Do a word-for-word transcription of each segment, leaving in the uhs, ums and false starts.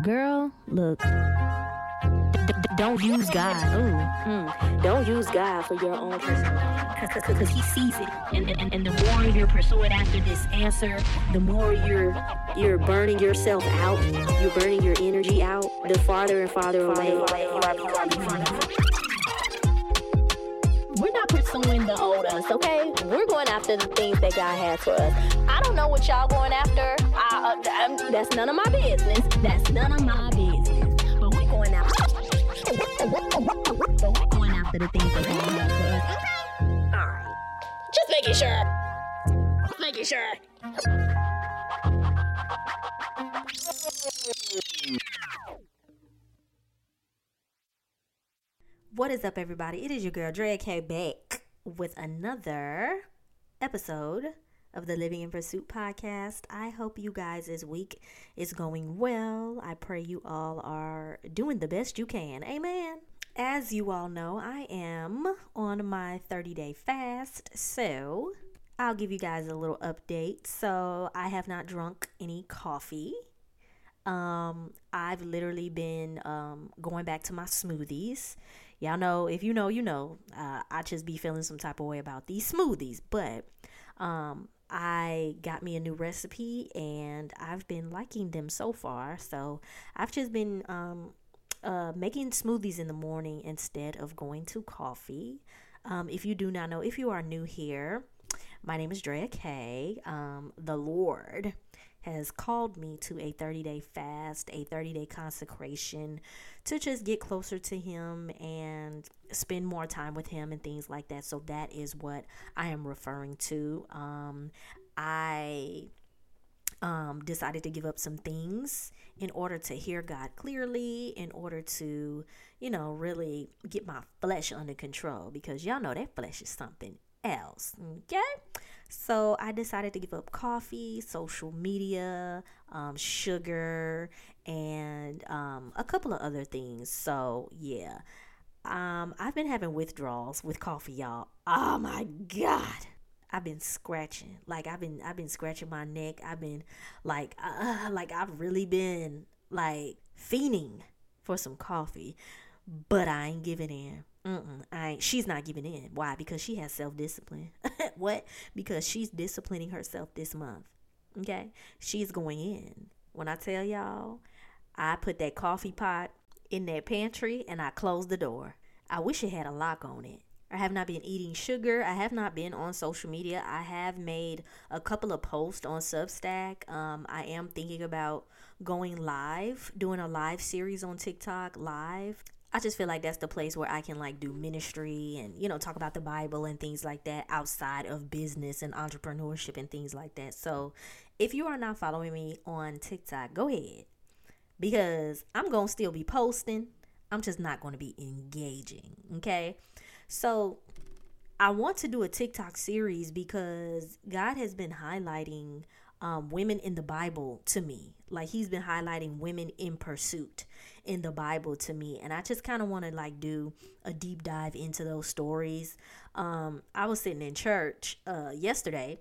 Girl, look. Don't use God. Ooh. Mm. Don't use God for your own personal, because He sees it, and, and and the more you're pursuing after this answer, the more you're you're burning yourself out. You're burning your energy out. The farther and farther away you are becoming. We're not pursuing the old us, okay? We're going after the things that God has for us. I don't know what y'all going after. I, uh, that's none of my business. That's none of my business. But we're going after. But we're going after the things that God has for us. Okay? All right. Just making sure. Just making sure. What is up, everybody? It is your girl, Drea K, back with another episode of the Living in Pursuit podcast. I hope you guys this week is going well. I pray you all are doing the best you can. Amen. As you all know, I am on my thirty-day fast, so I'll give you guys a little update. So I have not drunk any coffee. Um, I've literally been um, going back to my smoothies. Y'all know, if you know, you know, uh, I just be feeling some type of way about these smoothies, but um, I got me a new recipe and I've been liking them so far. So I've just been um, uh, making smoothies in the morning instead of going to coffee. Um, if you do not know, if you are new here, my name is Drea K. Um, the Lord has called me to a thirty-day fast, a thirty-day consecration to just get closer to Him and spend more time with Him and things like that. So that is what I am referring to. Um, I um, decided to give up some things in order to hear God clearly, in order to, you know, really get my flesh under control, because y'all know that flesh is something else. Okay? So I decided to give up coffee, social media, um, sugar, and um, a couple of other things. So yeah, um, I've been having withdrawals with coffee, y'all. Oh my God. I've been scratching, like I've been, I've been scratching my neck. I've been like, uh, like I've really been like fiending for some coffee, but I ain't giving in. Mm-mm, I ain't, she's not giving in. Why? Because she has self-discipline. What? Because she's disciplining herself this month. Okay? She's going in. When I tell y'all, I put that coffee pot in that pantry and I closed the door. I wish it had a lock on it. I have not been eating sugar. I have not been on social media. I have made a couple of posts on Substack. Um, I am thinking about going live, doing a live series on TikTok live. I just feel like that's the place where I can like do ministry and, you know, talk about the Bible and things like that outside of business and entrepreneurship and things like that. So if you are not following me on TikTok, go ahead, because I'm going to still be posting. I'm just not going to be engaging. Okay. So I want to do a TikTok series because God has been highlighting um, women in the Bible to me. Like He's been highlighting women in pursuit in the Bible to me. And I just kind of want to like do a deep dive into those stories. Um, I was sitting in church uh, yesterday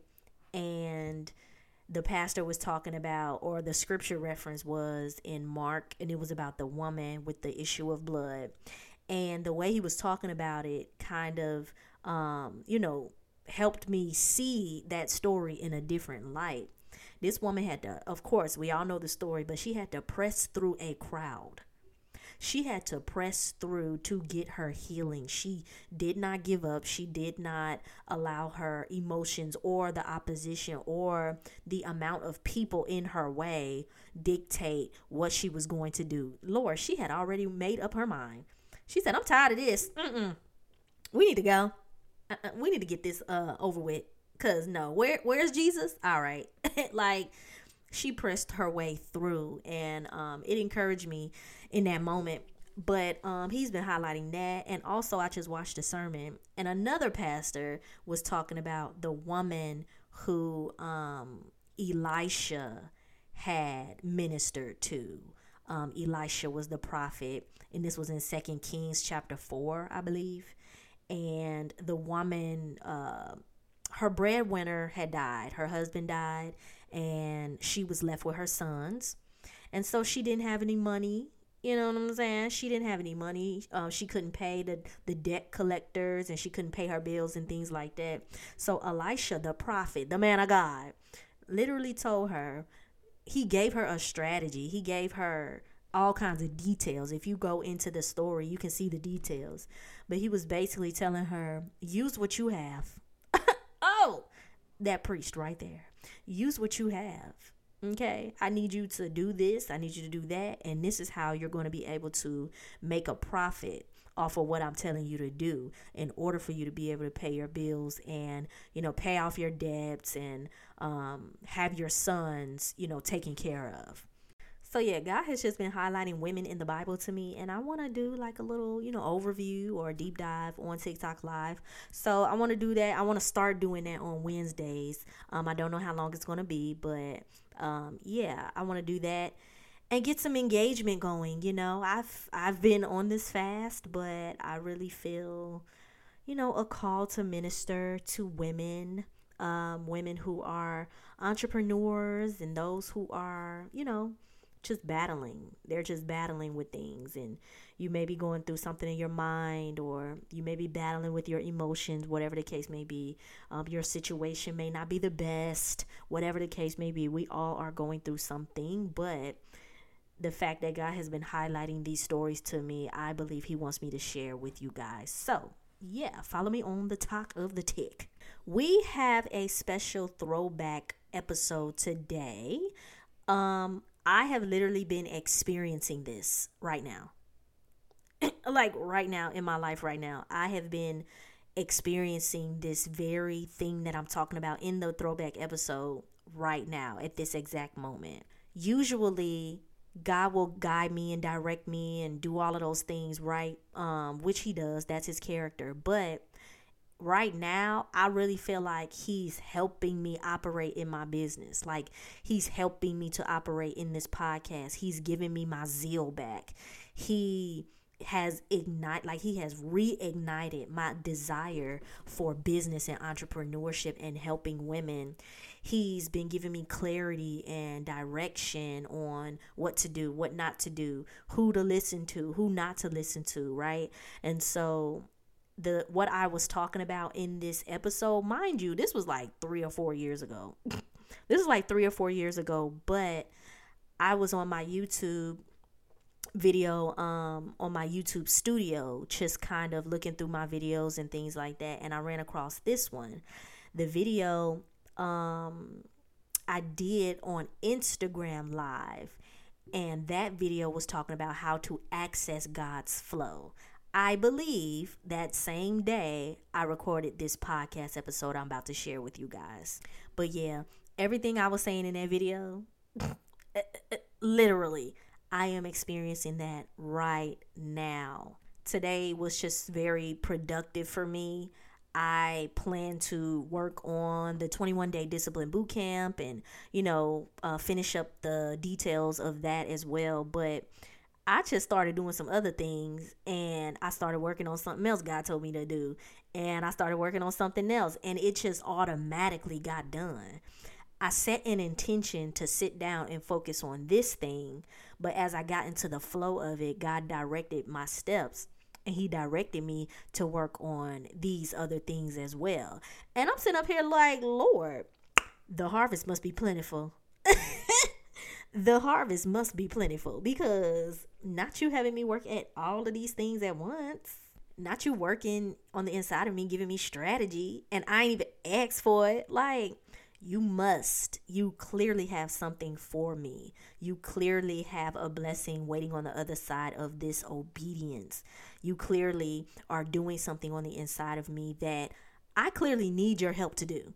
and the pastor was talking about, or the scripture reference was in Mark, and it was about the woman with the issue of blood. And the way he was talking about it kind of, um, you know, helped me see that story in a different light. This woman had to, of course, we all know the story, but she had to press through a crowd. She had to press through to get her healing. She did not give up. She did not allow her emotions or the opposition or the amount of people in her way dictate what she was going to do. Lord, she had already made up her mind. She said, I'm tired of this. Mm-mm. We need to go. Uh-uh. We need to get this uh, over with. Because no, where where's Jesus? All right. Like, she pressed her way through, and um, it encouraged me in that moment. But um, he's been highlighting that. And also, I just watched a sermon, and another pastor was talking about the woman who um, Elisha had ministered to. Um, Elisha was the prophet, and this was in Second Kings chapter four, I believe. And the woman, uh, her breadwinner had died. Her husband died, and she was left with her sons. And so she didn't have any money. You know what I'm saying? She didn't have any money. Uh, she couldn't pay the, the debt collectors, and she couldn't pay her bills and things like that. So Elisha, the prophet, the man of God, literally told her, he gave her a strategy. He gave her all kinds of details. If you go into the story, you can see the details. But he was basically telling her, use what you have. Oh, that priest right there. Use what you have. Okay, I need you to do this. I need you to do that. And this is how you're going to be able to make a profit off of what I'm telling you to do in order for you to be able to pay your bills and, you know, pay off your debts and um, have your sons, you know, taken care of. So yeah, God has just been highlighting women in the Bible to me, and I want to do like a little, you know, overview or a deep dive on TikTok Live. So I want to do that. I want to start doing that on Wednesdays. Um, I don't know how long it's going to be, but um, yeah, I want to do that and get some engagement going. You know, I've I've been on this fast, but I really feel, you know, a call to minister to women, um, women who are entrepreneurs and those who are, you know, just battling. They're just battling with things, and you may be going through something in your mind, or you may be battling with your emotions, whatever the case may be. Um, your situation may not be the best, whatever the case may be. We all are going through something, but the fact that God has been highlighting these stories to me, I believe he wants me to share with you guys. So yeah, follow me on the Talk of the Tick. We have a special throwback episode today. Um, I have literally been experiencing this right now. Like right now in my life right now, I have been experiencing this very thing that I'm talking about in the throwback episode right now at this exact moment. Usually God will guide me and direct me and do all of those things, right? Um, which he does. That's his character. But right now, I really feel like he's helping me operate in my business. Like he's helping me to operate in this podcast. He's giving me my zeal back. He has ignite like he has reignited my desire for business and entrepreneurship and helping women. He's been giving me clarity and direction on what to do, what not to do, who to listen to, who not to listen to, right? And so the what I was talking about in this episode, mind you, this was like three or four years ago. This is like three or four years ago, but I was on my YouTube video, um, on my YouTube studio, just kind of looking through my videos and things like that, and I ran across this one. The video um, I did on Instagram Live, and that video was talking about how to access God's flow. I believe that same day I recorded this podcast episode I'm about to share with you guys. But yeah, everything I was saying in that video, literally, I am experiencing that right now. Today was just very productive for me. I plan to work on the twenty-one day discipline boot camp and, you know, uh, finish up the details of that as well. But I just started doing some other things, and I started working on something else God told me to do, and I started working on something else, and it just automatically got done. I set an intention to sit down and focus on this thing, but as I got into the flow of it, God directed my steps, and he directed me to work on these other things as well. And I'm sitting up here like, Lord, the harvest must be plentiful. The harvest must be plentiful, because not you having me work at all of these things at once, not you working on the inside of me, giving me strategy, and I ain't even asked for it. Like, you must, you clearly have something for me. You clearly have a blessing waiting on the other side of this obedience. You clearly are doing something on the inside of me that I clearly need your help to do.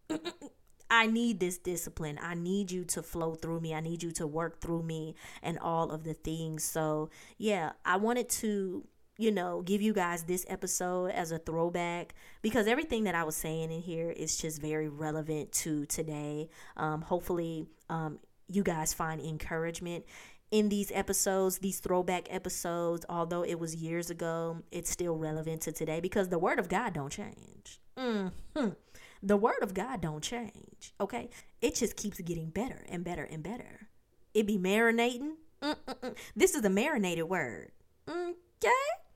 I need this discipline. I need you to flow through me. I need you to work through me and all of the things. So yeah, I wanted to, you know, give you guys this episode as a throwback, because everything that I was saying in here is just very relevant to today. Um, hopefully um, you guys find encouragement in these episodes, these throwback episodes. Although it was years ago, it's still relevant to today, because the word of God don't change. Mm-hmm. The word of God don't change, okay? It just keeps getting better and better and better. It be marinating. Mm-mm-mm. This is a marinated word. Okay.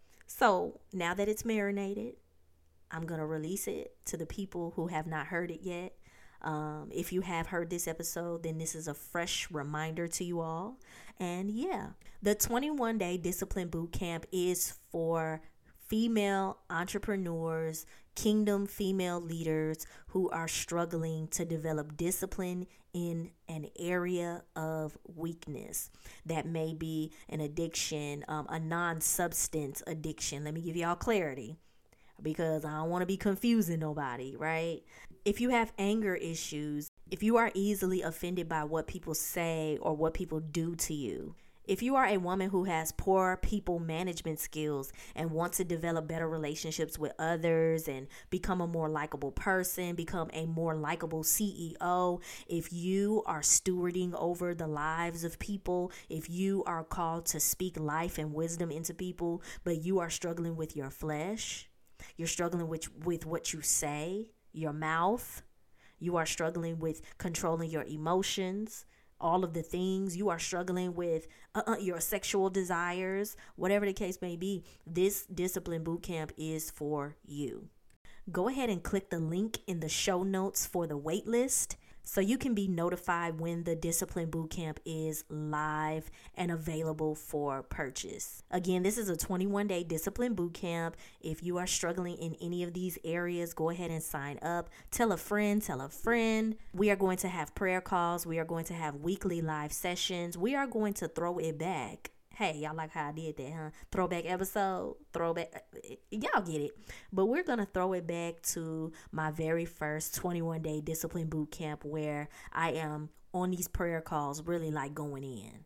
So now that it's marinated, I'm going to release it to the people who have not heard it yet. Um, if you have heard this episode, then this is a fresh reminder to you all. And yeah, the twenty-one day discipline boot camp is for female entrepreneurs, kingdom female leaders who are struggling to develop discipline in an area of weakness. That may be an addiction, um, a non-substance addiction. Let me give y'all clarity, because I don't want to be confusing nobody, right? If you have anger issues, if you are easily offended by what people say or what people do to you, if you are a woman who has poor people management skills and wants to develop better relationships with others and become a more likable person, become a more likable C E O, if you are stewarding over the lives of people, if you are called to speak life and wisdom into people, but you are struggling with your flesh, you're struggling with, with what you say, your mouth, you are struggling with controlling your emotions, all of the things, you are struggling with uh, your sexual desires, whatever the case may be, this discipline boot camp is for you. Go ahead and click the link in the show notes for the wait list so you can be notified when the discipline boot camp is live and available for purchase. Again, this is a twenty-one day discipline boot camp. If you are struggling in any of these areas, go ahead and sign up. Tell a friend, tell a friend. We are going to have prayer calls. We are going to have weekly live sessions. We are going to throw it back. Hey, y'all like how I did that, huh? Throwback episode, throwback, y'all get it. But we're going to throw it back to my very first twenty-one day discipline boot camp where I am on these prayer calls really like going in.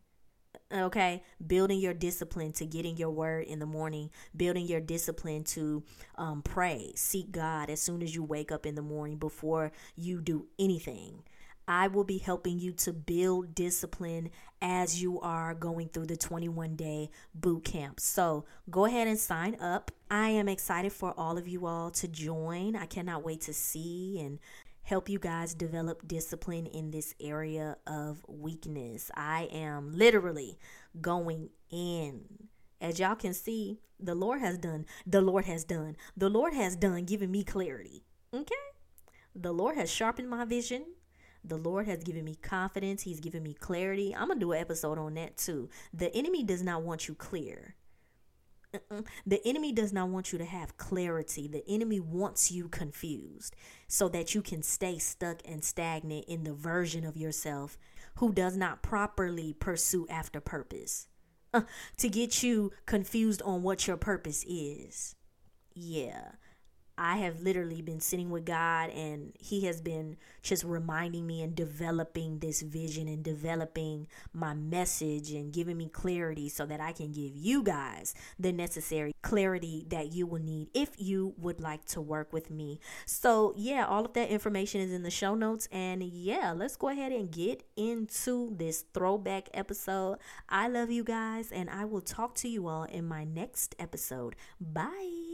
Okay, building your discipline to getting your word in the morning, building your discipline to um, pray, seek God as soon as you wake up in the morning before you do anything. I will be helping you to build discipline as you are going through the twenty-one day boot camp. So go ahead and sign up. I am excited for all of you all to join. I cannot wait to see and help you guys develop discipline in this area of weakness. I am literally going in. As y'all can see, the Lord has done, the Lord has done, the Lord has done giving me clarity. Okay? The Lord has sharpened my vision. The Lord has given me confidence. He's given me clarity. I'm going to do an episode on that too. The enemy does not want you clear. Uh-uh. The enemy does not want you to have clarity. The enemy wants you confused so that you can stay stuck and stagnant in the version of yourself who does not properly pursue after purpose. Uh, to get you confused on what your purpose is. Yeah. I have literally been sitting with God, and he has been just reminding me and developing this vision and developing my message and giving me clarity so that I can give you guys the necessary clarity that you will need if you would like to work with me. So yeah, all of that information is in the show notes, and yeah, let's go ahead and get into this throwback episode. I love you guys, and I will talk to you all in my next episode. Bye.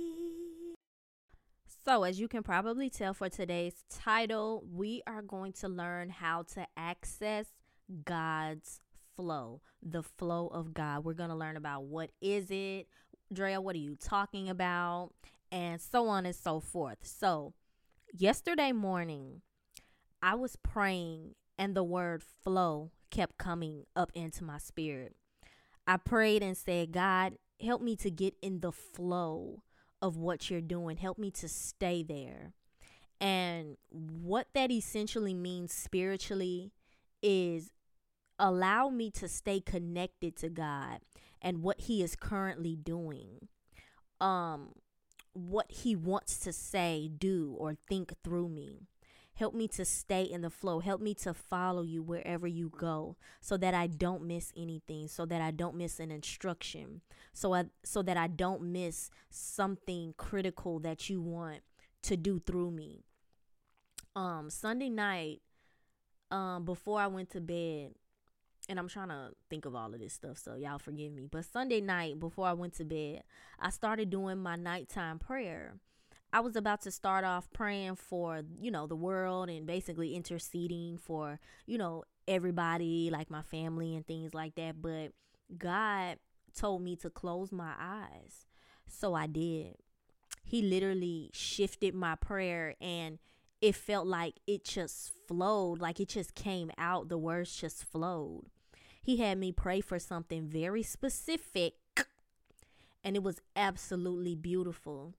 So, as you can probably tell for today's title, we are going to learn how to access God's flow, the flow of God. We're going to learn about what is it, Drea, what are you talking about, and so on and so forth. So, yesterday morning, I was praying and the word flow kept coming up into my spirit. I prayed and said, God, help me to get in the flow of what you're doing. Help me to stay there. And what that essentially means spiritually is allow me to stay connected to God and what he is currently doing. Um, what he wants to say, do, or think through me. Help me to stay in the flow. Help me to follow you wherever you go so that I don't miss anything, so that I don't miss an instruction, so I, so that I don't miss something critical that you want to do through me. Um, Sunday night, um, before I went to bed, and I'm trying to think of all of this stuff, so y'all forgive me. But Sunday night, before I went to bed, I started doing my nighttime prayer. I was about to start off praying for, you know, the world and basically interceding for, you know, everybody, like my family and things like that. But God told me to close my eyes. So I did. He literally shifted my prayer, and it felt like it just flowed, like it just came out. The words just flowed. He had me pray for something very specific, and it was absolutely beautiful.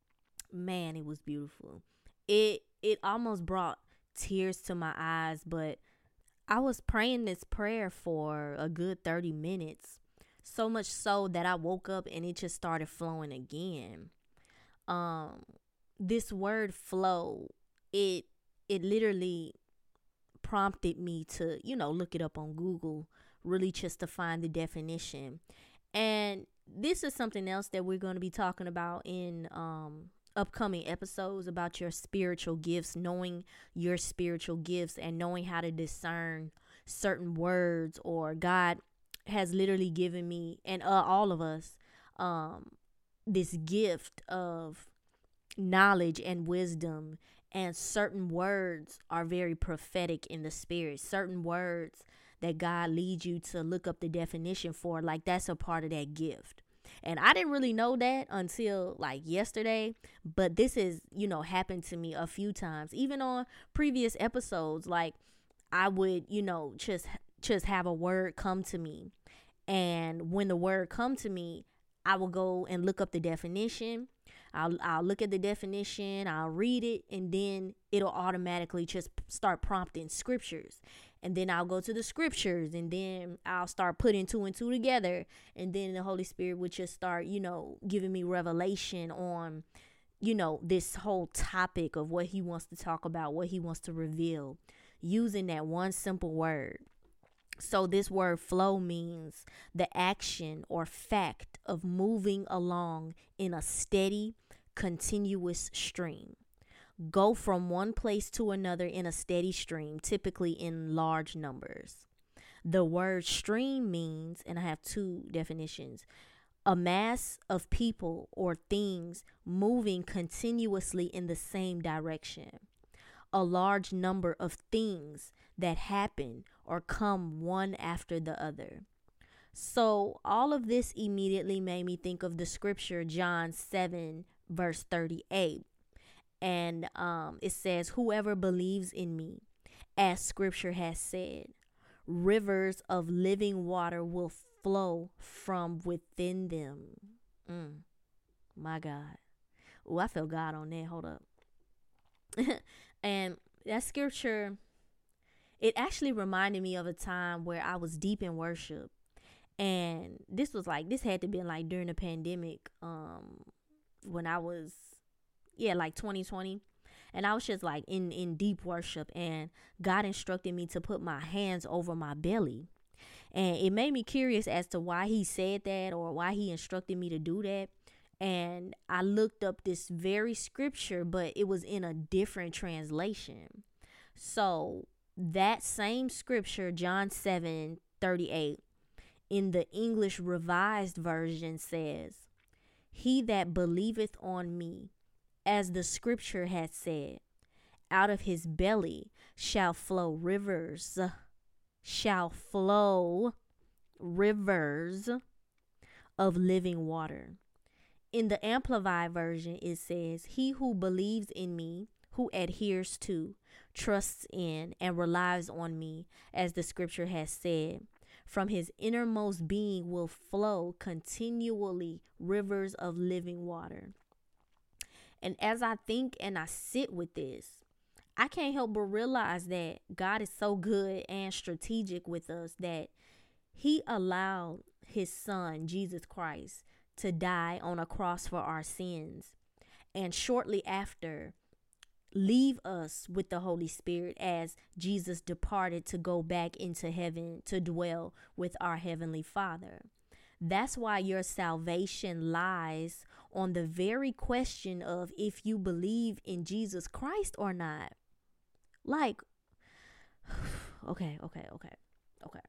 Man, it was beautiful. It it almost brought tears to my eyes, but I was praying this prayer for a good thirty minutes. So much so that I woke up and it just started flowing again. Um, this word flow, it it literally prompted me to, you know, look it up on Google, really just to find the definition. And this is something else that we're going to be talking about in um upcoming episodes, about your spiritual gifts, knowing your spiritual gifts and knowing how to discern certain words. Or God has literally given me and uh, all of us um this gift of knowledge and wisdom, and certain words are very prophetic in the spirit. Certain words that God leads you to look up the definition for, like that's a part of that gift. And I didn't really know that until like yesterday, but this is, you know, happened to me a few times, even on previous episodes. Like I would, you know, just just have a word come to me, and when the word come to me, I will go and look up the definition. I'll I'll look at the definition, I'll read it, and then it'll automatically just start prompting scriptures. And then I'll go to the scriptures, and then I'll start putting two and two together. And then the Holy Spirit would just start, you know, giving me revelation on, you know, this whole topic of what he wants to talk about, what he wants to reveal, using that one simple word. So this word flow means the action or fact of moving along in a steady, continuous stream. Go from one place to another in a steady stream, typically in large numbers. The word stream means, and I have two definitions, a mass of people or things moving continuously in the same direction. A large number of things that happen or come one after the other. So all of this immediately made me think of the scripture, John seven, verse thirty-eight. And um, it says, whoever believes in me, as scripture has said, rivers of living water will flow from within them. Mm, my God. Oh, I feel God on that. Hold up. And that scripture, it actually reminded me of a time where I was deep in worship. And this was like, this had to be like during the pandemic, um, when I was, yeah, like twenty twenty. And I was just like in, in deep worship, and God instructed me to put my hands over my belly. And it made me curious as to why he said that, or why he instructed me to do that. And I looked up this very scripture, but it was in a different translation. So that same scripture, John seven thirty-eight, in the English Revised Version says, he that believeth on me, as the scripture has said, out of his belly shall flow rivers, shall flow rivers of living water. In the Amplified Version, it says, he who believes in me, who adheres to, trusts in, and relies on me, as the scripture has said, from his innermost being will flow continually rivers of living water. And as I think and I sit with this, I can't help but realize that God is so good and strategic with us that he allowed his son, Jesus Christ, to die on a cross for our sins, and shortly after leave us with the Holy Spirit as Jesus departed to go back into heaven to dwell with our Heavenly Father. That's why your salvation lies on the very question of if you believe in Jesus Christ or not. Like, okay, okay, okay, okay.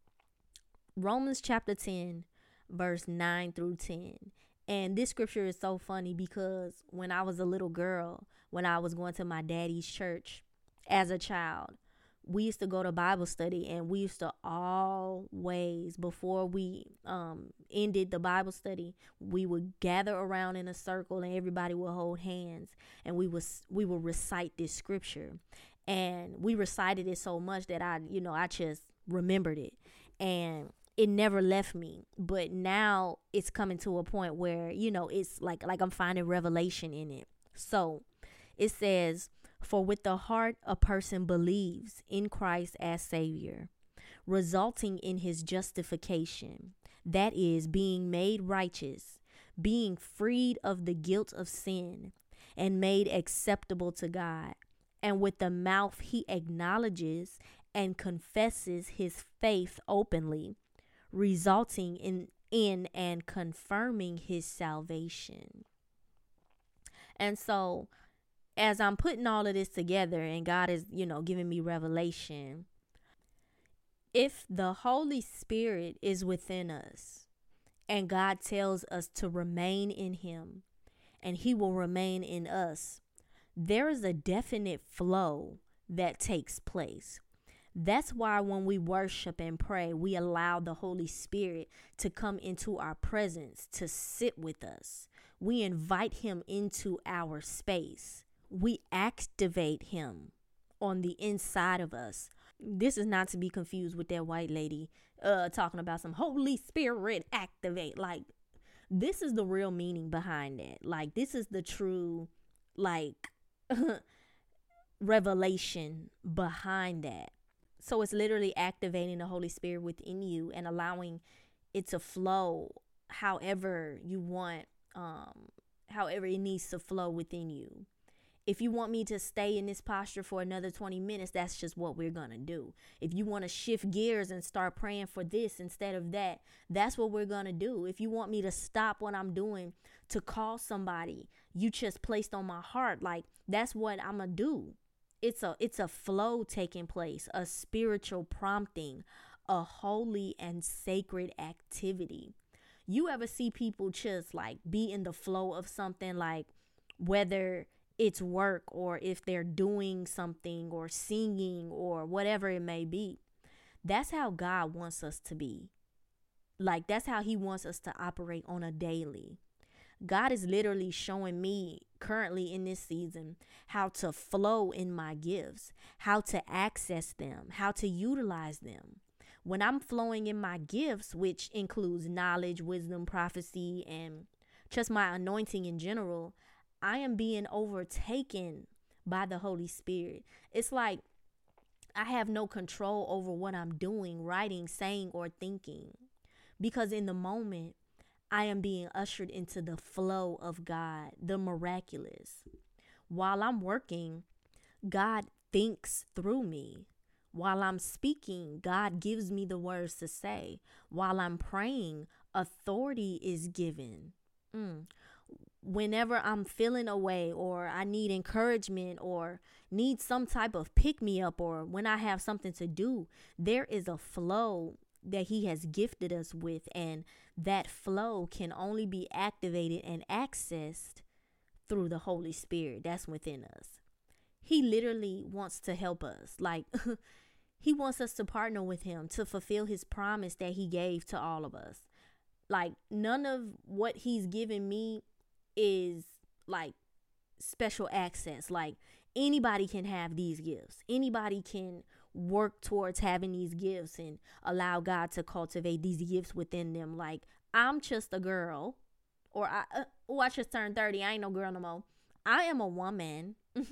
Romans chapter ten, verse nine through ten. And this scripture is so funny because when I was a little girl, when I was going to my daddy's church as a child, we used to go to Bible study, and we used to always, before we um ended the Bible study, we would gather around in a circle and everybody would hold hands, and we was we would recite this scripture. And we recited it so much that I, you know, I just remembered it, and it never left me. But now it's coming to a point where, you know, it's like like I'm finding revelation in it. So it says, "For with the heart a person believes in Christ as Savior, resulting in his justification, that is, being made righteous, being freed of the guilt of sin, and made acceptable to God. And with the mouth he acknowledges and confesses his faith openly, resulting in, in and confirming his salvation." And so, as I'm putting all of this together and God is, you know, giving me revelation, if the Holy Spirit is within us and God tells us to remain in him and he will remain in us, there is a definite flow that takes place. That's why when we worship and pray, we allow the Holy Spirit to come into our presence, to sit with us. We invite him into our space. We activate him on the inside of us. This is not to be confused with that white lady uh, talking about some Holy Spirit activate. Like, this is the real meaning behind that. Like, this is the true, like, revelation behind that. So it's literally activating the Holy Spirit within you and allowing it to flow however you want, um, however it needs to flow within you. If you want me to stay in this posture for another twenty minutes, that's just what we're going to do. If you want to shift gears and start praying for this instead of that, that's what we're going to do. If you want me to stop what I'm doing to call somebody you just placed on my heart, like, that's what I'm going to do. It's a it's a flow taking place, a spiritual prompting, a holy and sacred activity. You ever see people just like be in the flow of something, like whether it's work or if they're doing something or singing or whatever it may be? That's how God wants us to be. Like, that's how he wants us to operate on a daily. God is literally showing me currently in this season how to flow in my gifts, how to access them, how to utilize them. When I'm flowing in my gifts, which includes knowledge, wisdom, prophecy, and just my anointing in general, I am being overtaken by the Holy Spirit. It's like I have no control over what I'm doing, writing, saying, or thinking, because in the moment, I am being ushered into the flow of God, the miraculous. While I'm working, God thinks through me. While I'm speaking, God gives me the words to say. While I'm praying, authority is given. Mm. Whenever I'm feeling away, or I need encouragement, or need some type of pick-me-up, or when I have something to do, there is a flow that he has gifted us with, and that flow can only be activated and accessed through the Holy Spirit that's within us. He literally wants to help us. Like, he wants us to partner with him to fulfill his promise that he gave to all of us. Like, none of what he's given me is like special access. Like, anybody can have these gifts. Anybody can work towards having these gifts and allow God to cultivate these gifts within them. Like, I'm just a girl, or I, uh, oh, I just turned thirty. I ain't no girl no more. I am a woman mm-hmm,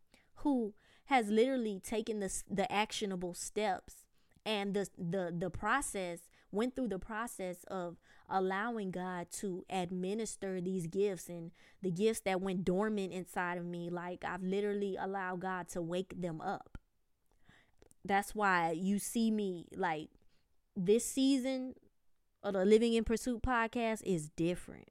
who has literally taken the the actionable steps and the the the process, went through the process of allowing God to administer these gifts, and the gifts that went dormant inside of me. Like, I've literally allowed God to wake them up. That's why you see me, like, this season of the Living in Pursuit podcast is different.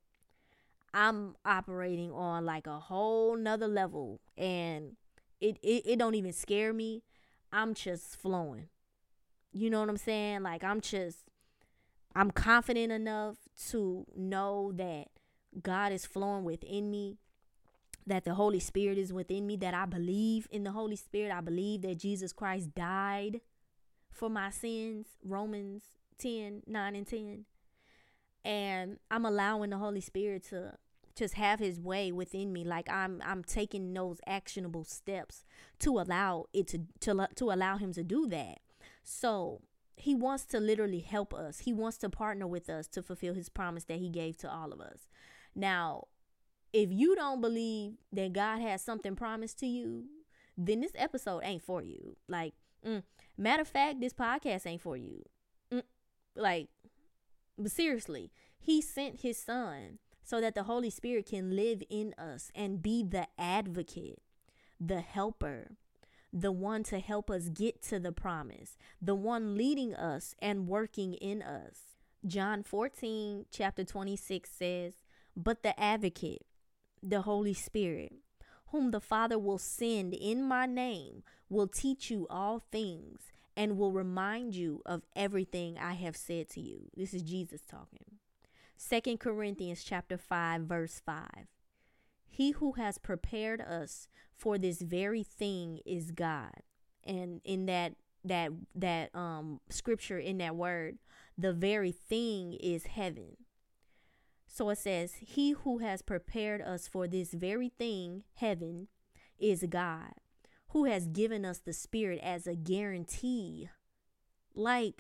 I'm operating on like a whole nother level, and it, it, it don't even scare me. I'm just flowing. You know what I'm saying? Like, I'm just, I'm confident enough to know that God is flowing within me, that the Holy Spirit is within me, that I believe in the Holy Spirit. I believe that Jesus Christ died for my sins. Romans ten, nine and ten. And I'm allowing the Holy Spirit to just have his way within me. Like I'm I'm taking those actionable steps to allow it to to, to allow him to do that. So he wants to literally help us. He wants to partner with us to fulfill his promise that he gave to all of us. Now, if you don't believe that God has something promised to you, then this episode ain't for you. Like, mm, matter of fact, this podcast ain't for you. Mm, like, but seriously, he sent his son so that the Holy Spirit can live in us and be the advocate, the helper, the one to help us get to the promise, the one leading us and working in us. John fourteen, chapter twenty-six says, "But the advocate, the Holy Spirit, whom the Father will send in my name, will teach you all things and will remind you of everything I have said to you." This is Jesus talking. Second Corinthians chapter five, verse five. "He who has prepared us for this very thing is God." And in that that that um scripture, in that word, the very thing is heaven. So it says, he who has prepared us for this very thing, heaven, is God, who has given us the Spirit as a guarantee. Like,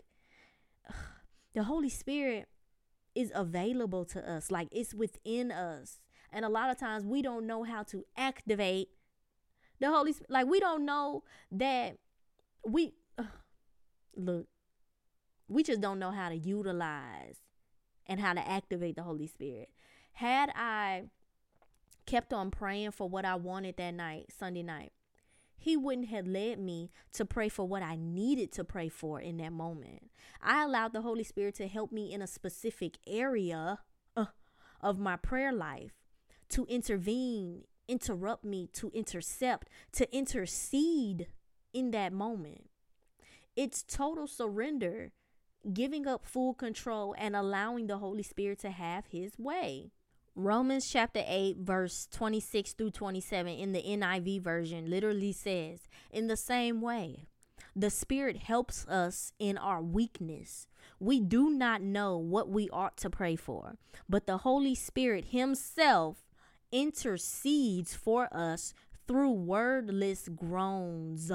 the Holy Spirit is available to us. Like, it's within us. And a lot of times we don't know how to activate the Holy Spirit. Like, we don't know that we, uh, look, we just don't know how to utilize and how to activate the Holy Spirit. Had I kept on praying for what I wanted that night, Sunday night, he wouldn't have led me to pray for what I needed to pray for in that moment. I allowed the Holy Spirit to help me in a specific area uh, of my prayer life, to intervene, interrupt me, to intercept, to intercede in that moment. It's total surrender, giving up full control and allowing the Holy Spirit to have his way. Romans chapter eight, verse twenty-six through twenty-seven in the N I V version literally says, "In the same way, the Spirit helps us in our weakness. We do not know what we ought to pray for, but the Holy Spirit himself intercedes for us through wordless groans."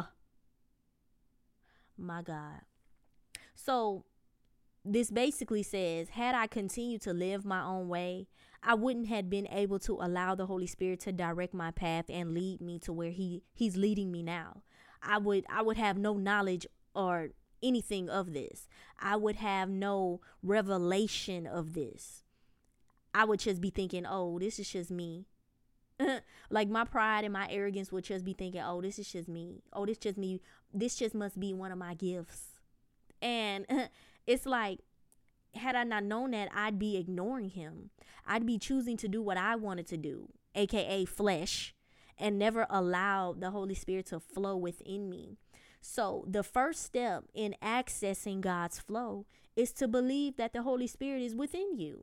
My God. So this basically says, had I continued to live my own way, I wouldn't have been able to allow the Holy Spirit to direct my path and lead me to where he he's leading me now. I would I would have no knowledge or anything of this. I would have no revelation of this. I would just be thinking, oh, this is just me. Like, my pride and my arrogance would just be thinking, oh, this is just me. Oh, this just me. This just must be one of my gifts. And it's like, had I not known that, I'd be ignoring him. I'd be choosing to do what I wanted to do, aka flesh, and never allow the Holy Spirit to flow within me. So the first step in accessing God's flow is to believe that the Holy Spirit is within you.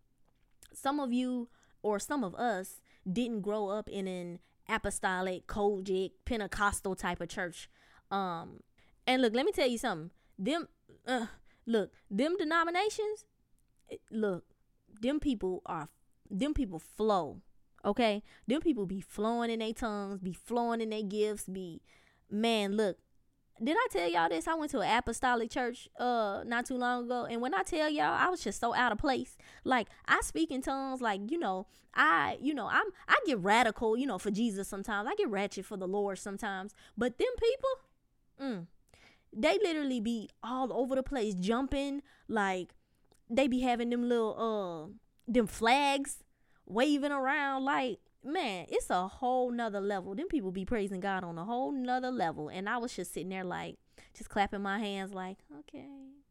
Some of you, or some of us, didn't grow up in an apostolic, Kojic, Pentecostal type of church. Um, and look, let me tell you something. Them, uh, look, them denominations, look, them people are, them people flow, okay? Them people be flowing in their tongues, be flowing in their gifts, be, man, look, did I tell y'all this? I went to an apostolic church uh not too long ago, and when I tell y'all, I was just so out of place. Like, I speak in tongues, like, you know, I, you know, I'm, I get radical, you know, for Jesus sometimes. I get ratchet for the Lord sometimes. But them people, mm, they literally be all over the place, jumping, like, they be having them little, uh, them flags waving around, like, man, it's a whole nother level. Them people be praising God on a whole nother level. And I was just sitting there, like, just clapping my hands, like, okay,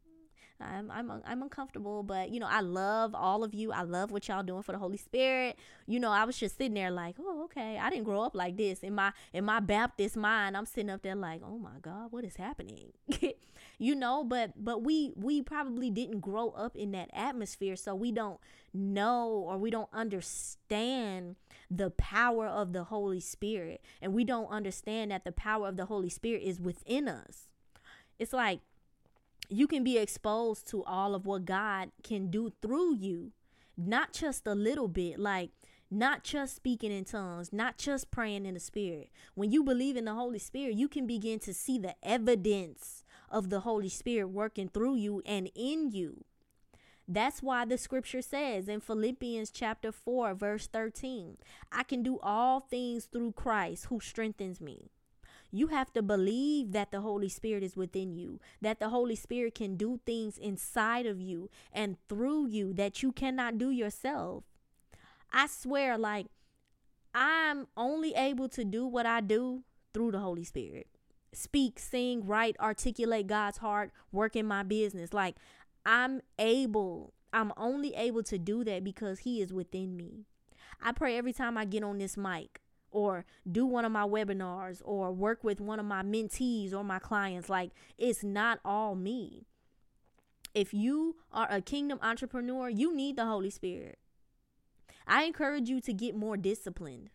I'm I'm I'm uncomfortable, but, you know, I love all of you. I love what y'all doing for the Holy Spirit. You know, I was just sitting there like, oh, okay. I didn't grow up like this. In my in my Baptist mind, I'm sitting up there like, oh my God, what is happening? You know, but but we we probably didn't grow up in that atmosphere, so we don't know, or we don't understand the power of the Holy Spirit, and we don't understand that the power of the Holy Spirit is within us. It's like you can be exposed to all of what God can do through you, not just a little bit, like not just speaking in tongues, not just praying in the Spirit. When you believe in the Holy Spirit, you can begin to see the evidence of the Holy Spirit working through you and in you. That's why the scripture says in Philippians chapter four, verse thirteen, I can do all things through Christ who strengthens me. You have to believe that the Holy Spirit is within you, that the Holy Spirit can do things inside of you and through you that you cannot do yourself. I swear, like, I'm only able to do what I do through the Holy Spirit. Speak, sing, write, articulate God's heart, work in my business. Like, I'm able, I'm only able to do that because He is within me. I pray every time I get on this mic or do one of my webinars or work with one of my mentees or my clients, like, it's not all me. If you are a kingdom entrepreneur, you need the Holy Spirit. I encourage you to get more disciplined.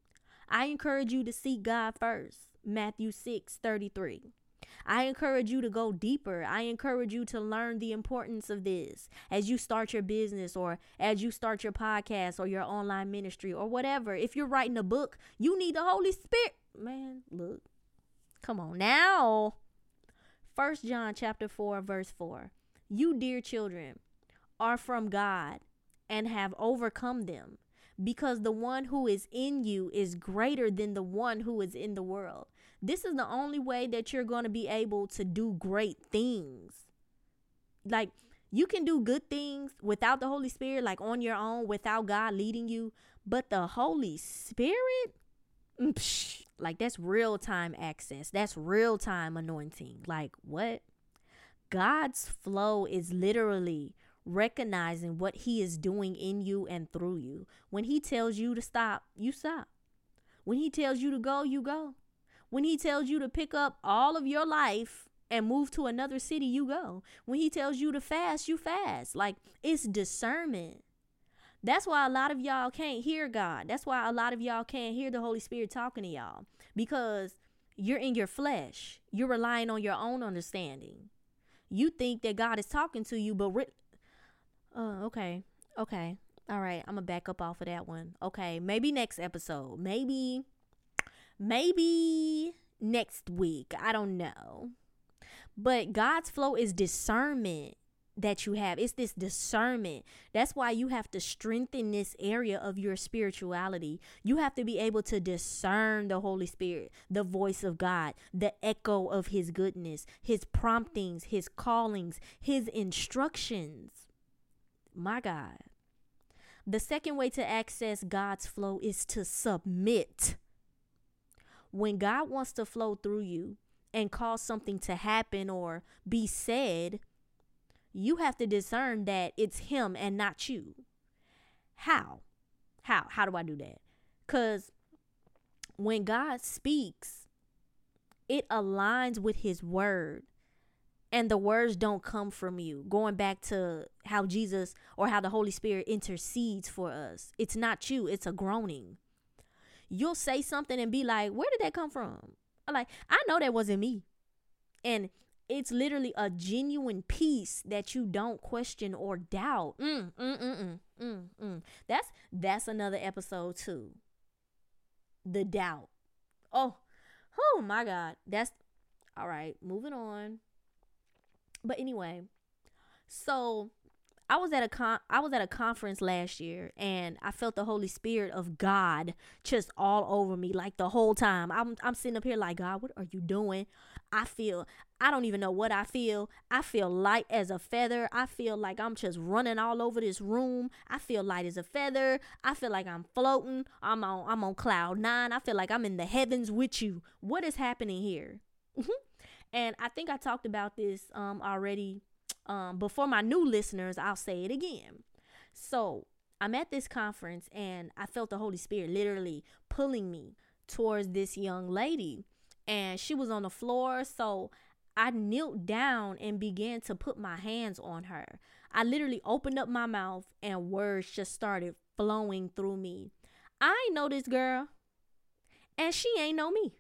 I encourage you to seek God first. Matthew six thirty-three. I encourage you to go deeper. I encourage you to learn the importance of this as you start your business or as you start your podcast or your online ministry or whatever. If you're writing a book, you need the Holy Spirit. Man, look, come on now. First John chapter four, verse four. You, dear children, are from God and have overcome them, because the one who is in you is greater than the one who is in the world. This is the only way that you're going to be able to do great things. Like, you can do good things without the Holy Spirit, like on your own, without God leading you. But the Holy Spirit, psh, like, that's real time access. That's real time anointing. Like, what? God's flow is literally recognizing what He is doing in you and through you. When He tells you to stop, you stop. When He tells you to go, you go. When He tells you to pick up all of your life and move to another city, you go. When He tells you to fast, you fast. Like, it's discernment. That's why a lot of y'all can't hear God. That's why a lot of y'all can't hear the Holy Spirit talking to y'all, because you're in your flesh. You're relying on your own understanding. You think that God is talking to you, but re- uh, okay, okay, all right. I'm gonna back up off of that one. Okay, maybe next episode. Maybe, maybe next week. I don't know. But God's flow is discernment that you have. It's this discernment. That's why you have to strengthen this area of your spirituality. You have to be able to discern the Holy Spirit, the voice of God, the echo of His goodness, His promptings, His callings, His instructions. My God. The second way to access God's flow is to submit. When God wants to flow through you and cause something to happen or be said, you have to discern that it's Him and not you. How? How? How do I do that? Because when God speaks, it aligns with His word. And the words don't come from you. Going back to how Jesus or how the Holy Spirit intercedes for us. It's not you. It's a groaning. You'll say something and be like, where did that come from? I'm like, I know that wasn't me. And it's literally a genuine peace that you don't question or doubt. Mm, mm, mm, mm, mm, mm. That's, that's another episode too. The doubt. Oh, oh my God. That's all right. Moving on. But anyway, so I was at a con- I was at a conference last year, and I felt the Holy Spirit of God just all over me, like the whole time. I'm I'm sitting up here like, God, what are you doing? I feel, I don't even know what I feel. I feel light as a feather. I feel like I'm just running all over this room. I feel light as a feather. I feel like I'm floating. I'm on I'm on cloud nine. I feel like I'm in the heavens with you. What is happening here? And I think I talked about this um already. Um, but for my new listeners, I'll say it again. So I'm at this conference, and I felt the Holy Spirit literally pulling me towards this young lady, and she was on the floor. So I knelt down and began to put my hands on her. I literally opened up my mouth, and words just started flowing through me. I ain't know this girl, and she ain't know me.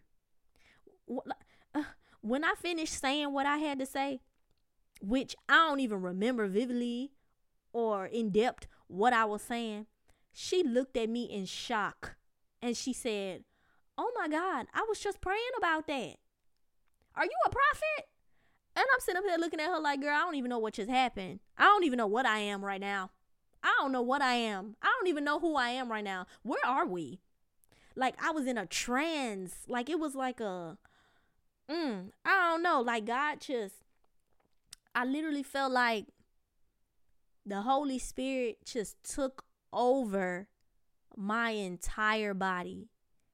When I finished saying what I had to say, which I don't even remember vividly or in depth what I was saying, she looked at me in shock and she said, "Oh my God, I was just praying about that. Are you a prophet?" And I'm sitting up there looking at her like, girl, I don't even know what just happened. I don't even know what I am right now. I don't know what I am. I don't even know who I am right now. Where are we? Like, I was in a trance. Like, it was like a, mm, I don't know. Like, God just, I literally felt like the Holy Spirit just took over my entire body.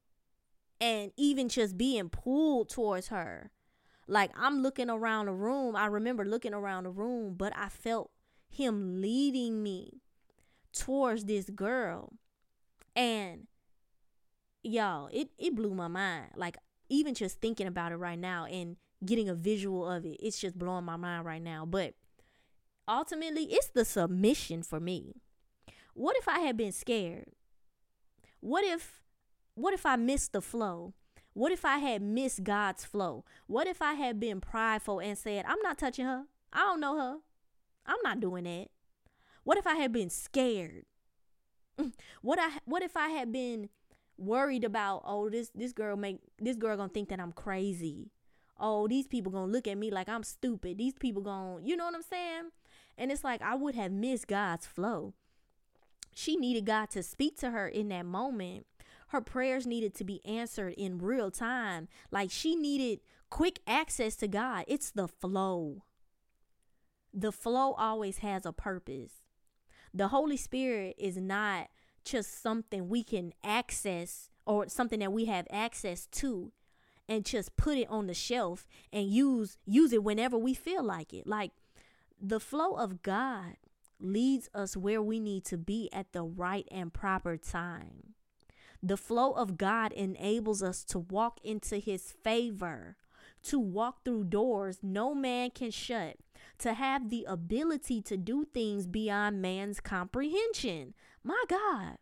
And even just being pulled towards her. Like, I'm looking around the room. I remember looking around the room, but I felt him leading me towards this girl. And y'all, it, it blew my mind. Like, even just thinking about it right now and getting a visual of it, it's just blowing my mind right now. But ultimately, it's the submission for me. What if I had been scared? What if, what if I missed the flow? What if I had missed God's flow? What if I had been prideful and said, I'm not touching her. I don't know her. I'm not doing that. What if I had been scared? What I what if I had been worried about, oh, this this girl make this girl gonna think that I'm crazy. Oh, these people gonna look at me like I'm stupid. These people gonna, you know what I'm saying? And it's like I would have missed God's flow. She needed God to speak to her in that moment. Her prayers needed to be answered in real time. Like, she needed quick access to God. It's the flow. The flow always has a purpose. The Holy Spirit is not just something we can access or something that we have access to and just put it on the shelf and use use it whenever we feel like it. Like, the flow of God leads us where we need to be at the right and proper time. The flow of God enables us to walk into his favor, to walk through doors no man can shut, to have the ability to do things beyond man's comprehension. My God.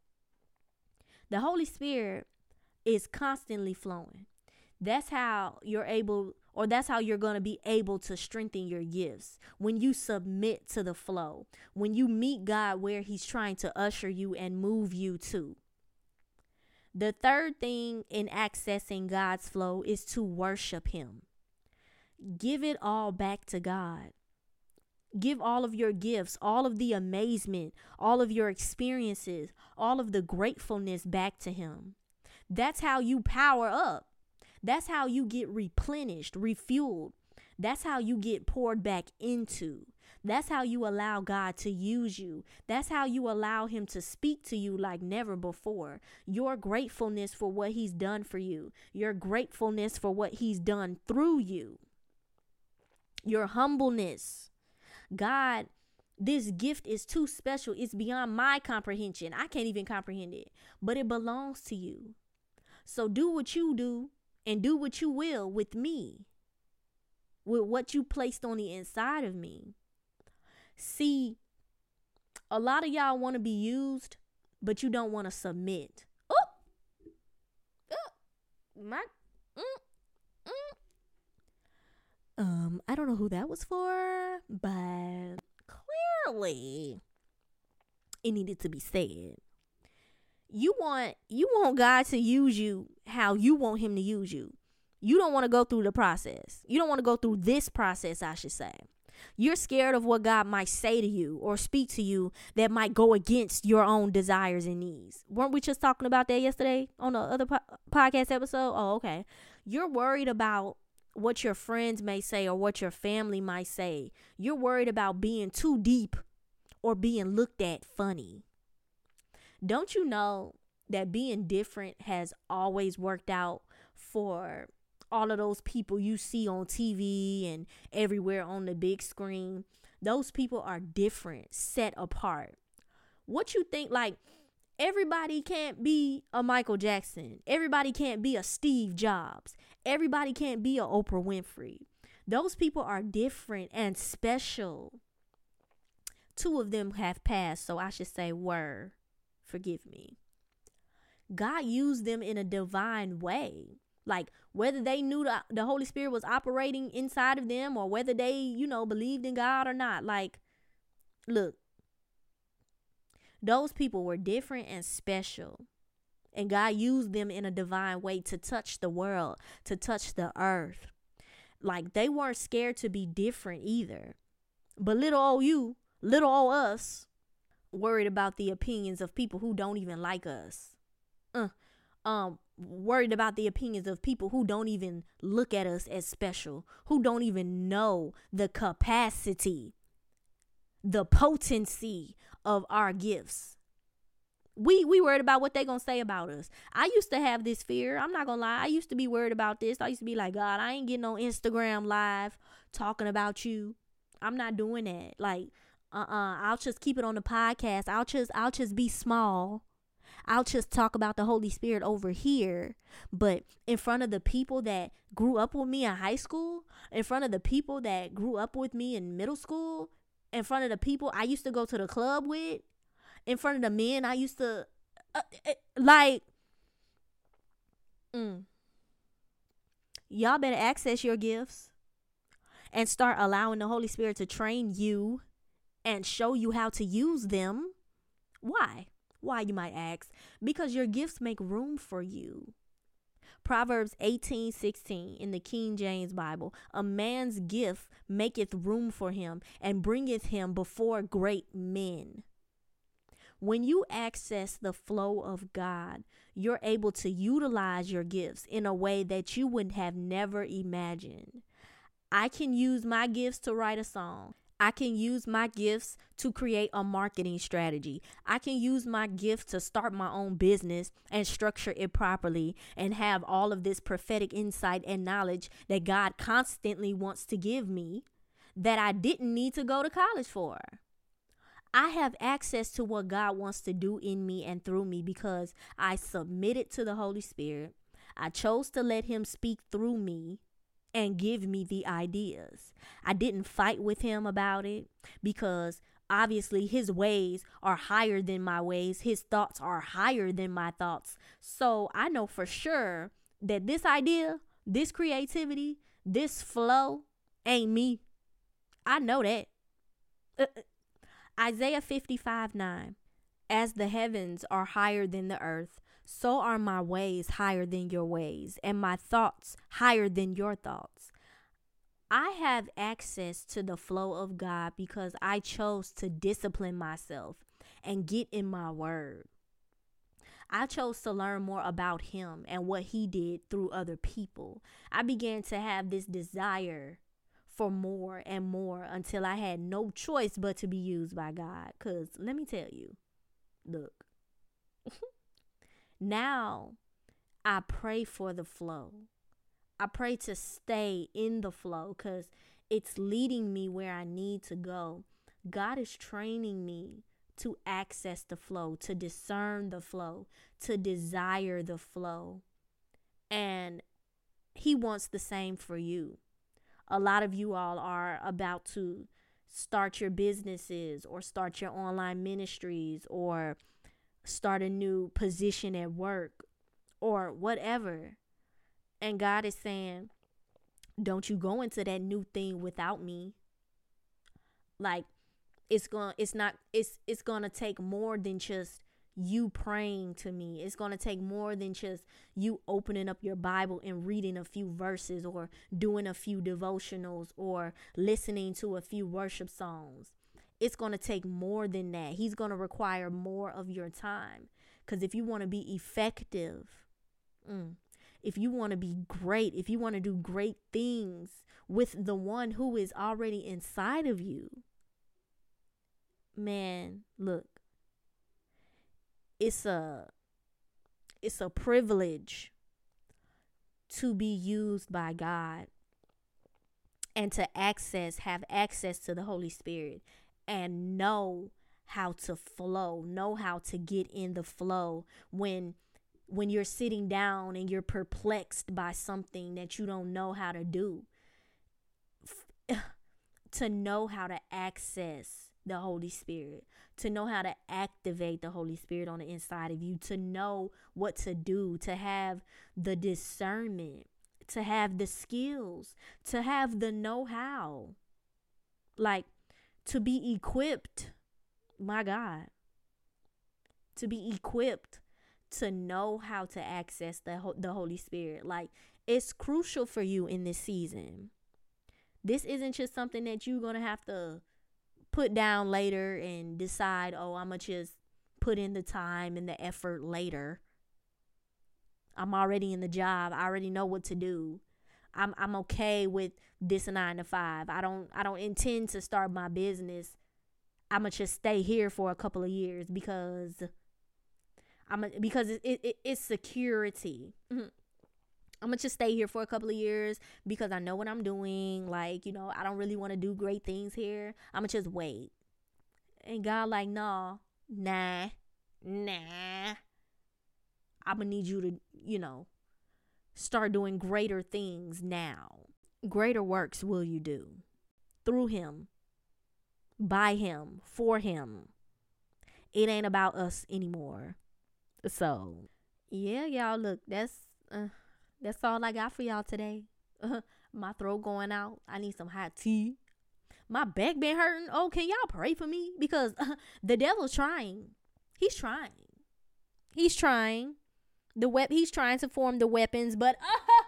The Holy Spirit is constantly flowing. That's how you're able, or that's how you're going to be able to strengthen your gifts. When you submit to the flow, when you meet God where he's trying to usher you and move you to. The third thing in accessing God's flow is to worship him. Give it all back to God. Give all of your gifts, all of the amazement, all of your experiences, all of the gratefulness back to him. That's how you power up. That's how you get replenished, refueled. That's how you get poured back into. That's how you allow God to use you. That's how you allow him to speak to you like never before. Your gratefulness for what he's done for you. Your gratefulness for what he's done through you. Your humbleness. God, this gift is too special. It's beyond my comprehension. I can't even comprehend it, but it belongs to you. So do what you do and do what you will with me, with what you placed on the inside of me. See, a lot of y'all want to be used, but you don't want to submit. Oh, oh, my, mm, mm. Um, I don't know who that was for, but clearly it needed to be said. You want you want God to use you how you want him to use you. You don't want to go through the process. You don't want to go through this process, I should say. You're scared of what God might say to you or speak to you that might go against your own desires and needs. Weren't we just talking about that yesterday on the other po- podcast episode? Oh, okay. You're worried about what your friends may say or what your family might say. You're worried about being too deep or being looked at funny. Don't you know that being different has always worked out for all of those people you see on T V and everywhere on the big screen? Those people are different, set apart. What you think, like, everybody can't be a Michael Jackson. Everybody can't be a Steve Jobs. Everybody can't be a Oprah Winfrey. Those people are different and special. Two of them have passed, so I should say were. Forgive me. God used them in a divine way. Like whether they knew the, the Holy Spirit was operating inside of them or whether they, you know, believed in God or not. Like, look, those people were different and special. And God used them in a divine way to touch the world, to touch the earth. Like they weren't scared to be different either. But little old you, little old us, worried about the opinions of people who don't even like us. Uh, um, worried about the opinions of people who don't even look at us as special, who don't even know the capacity, the potency of our gifts. We we worried about what they gonna say about us. I used to have this fear. I'm not gonna lie. I used to be worried about this. I used to be like, God, I ain't getting on Instagram live talking about you. I'm not doing that. Like, uh-uh. I'll just keep it on the podcast. I'll just I'll just be small. I'll just talk about the Holy Spirit over here. But in front of the people that grew up with me in high school, in front of the people that grew up with me in middle school, in front of the people I used to go to the club with, in front of the men I used to, uh, uh, like, mm, y'all better access your gifts and start allowing the Holy Spirit to train you and show you how to use them. Why? Why, you might ask? Because your gifts make room for you. Proverbs eighteen sixteen in the King James Bible. A man's gift maketh room for him and bringeth him before great men. When you access the flow of God, you're able to utilize your gifts in a way that you would have never imagined. I can use my gifts to write a song. I can use my gifts to create a marketing strategy. I can use my gift to start my own business and structure it properly and have all of this prophetic insight and knowledge that God constantly wants to give me that I didn't need to go to college for. I have access to what God wants to do in me and through me because I submitted to the Holy Spirit. I chose to let him speak through me and give me the ideas. I didn't fight with him about it because obviously his ways are higher than my ways. His thoughts are higher than my thoughts. So I know for sure that this idea, this creativity, this flow ain't me. I know that. Uh, Isaiah fifty-five nine. As the heavens are higher than the earth, so are my ways higher than your ways, and my thoughts higher than your thoughts. I have access to the flow of God because I chose to discipline myself and get in my word. I chose to learn more about him and what he did through other people. I began to have this desire for more and more until I had no choice but to be used by God. Because let me tell you, look, now I pray for the flow. I pray to stay in the flow because it's leading me where I need to go. God is training me to access the flow, to discern the flow, to desire the flow. And he wants the same for you. A lot of you all are about to start your businesses or start your online ministries or start a new position at work or whatever. And God is saying, don't you go into that new thing without me. Like it's going it's not it's it's going to take more than just you praying to me. It's going to take more than just you opening up your Bible and reading a few verses or doing a few devotionals or listening to a few worship songs. It's going to take more than that. He's going to require more of your time. Because if you want to be effective, mm, if you want to be great, if you want to do great things with the one who is already inside of you, man, look, it's a, it's a privilege to be used by God and to access, have access to the Holy Spirit and know how to flow, know how to get in the flow when when you're sitting down and you're perplexed by something that you don't know how to do. To know how to access the Holy Spirit, to know how to activate the Holy Spirit on the inside of you, to know what to do, to have the discernment, to have the skills, to have the know-how, like to be equipped, my God, to be equipped to know how to access the, the Holy Spirit. Like, it's crucial for you in this season. This isn't just something that you're going to have to put down later and decide, oh, I'm going to just put in the time and the effort later. I'm already in the job. I already know what to do. I'm I'm okay with this nine to five. I don't I don't intend to start my business. I'm going to just stay here for a couple of years because I'm a, because it, it, it's security. Mm-hmm. I'm going to just stay here for a couple of years because I know what I'm doing. Like, you know, I don't really want to do great things here. I'm going to just wait. And God like, no, nah, nah. I'm going to need you to, you know, start doing greater things now. Greater works will you do through him, by him, for him. It ain't about us anymore. So, yeah, y'all, look, that's... Uh, That's all I got for y'all today. Uh, my throat going out. I need some hot tea. My back been hurting. Oh, can y'all pray for me? Because uh, the devil's trying. He's trying. He's trying. The wep- He's trying to form the weapons, but uh,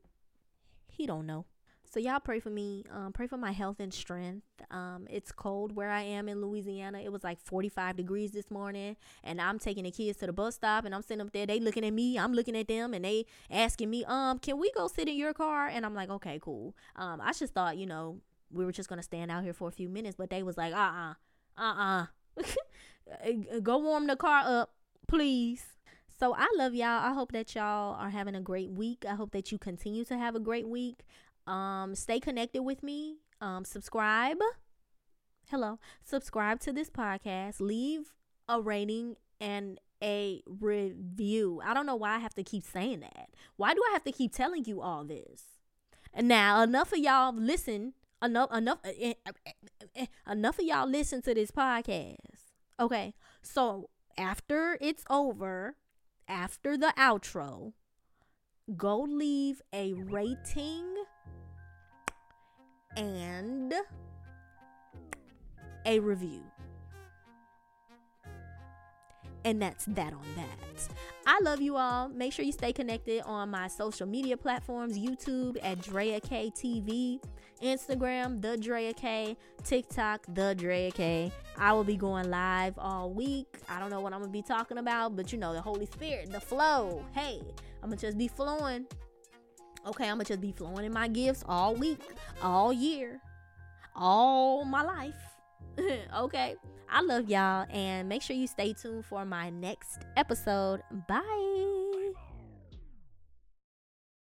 he don't know. So y'all pray for me. Um, pray for my health and strength. Um, it's cold where I am in Louisiana. It was like forty-five degrees this morning, and I'm taking the kids to the bus stop, and I'm sitting up there. They looking at me. I'm looking at them, and they asking me, um, can we go sit in your car? And I'm like, okay, cool. Um, I just thought, you know, we were just gonna stand out here for a few minutes, but they was like, uh, uh, uh, uh, go warm the car up, please. So I love y'all. I hope that y'all are having a great week. I hope that you continue to have a great week. Um, stay connected with me. Um, subscribe. Hello. Subscribe to this podcast. Leave a rating and a review. I don't know why I have to keep saying that. Why do I have to keep telling you all this? And now enough of y'all listen. Enough, enough, uh, uh, uh, enough of y'all listen to this podcast. Okay. So after it's over, after the outro, go leave a rating and a review. And that's that on that. I love you all. Make sure you stay connected on my social media platforms. YouTube at Drea K T V. Instagram, The Drea K. TikTok, The Drea K. I will be going live all week. I don't know what I'm going to be talking about, but you know, the Holy Spirit, the flow. Hey, I'm going to just be flowing. Okay, I'm going to just be flowing in my gifts all week, all year, all my life. Okay, I love y'all, and make sure you stay tuned for my next episode. Bye.